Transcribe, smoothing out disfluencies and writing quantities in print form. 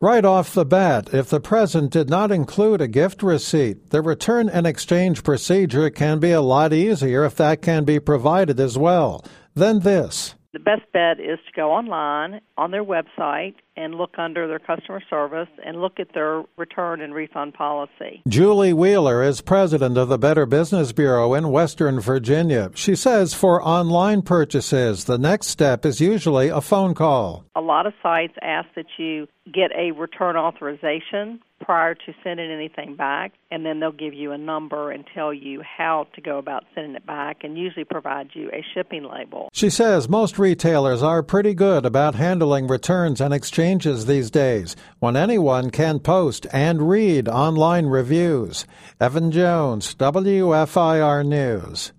Right off the bat, if the present did not include a gift receipt, the return and exchange procedure can be a lot easier if that can be provided as well. Then this. The best bet is to go online on their website and look under their customer service and look at their return and refund policy. Julie Wheeler is president of the Better Business Bureau in Western Virginia. She says for online purchases, the next step is usually a phone call. A lot of sites ask that you get a return authorization prior to sending anything back, and then they'll give you a number and tell you how to go about sending it back and usually provide you a shipping label. She says most retailers are pretty good about handling returns and exchanges these days when anyone can post and read online reviews. Evan Jones, WFIR News.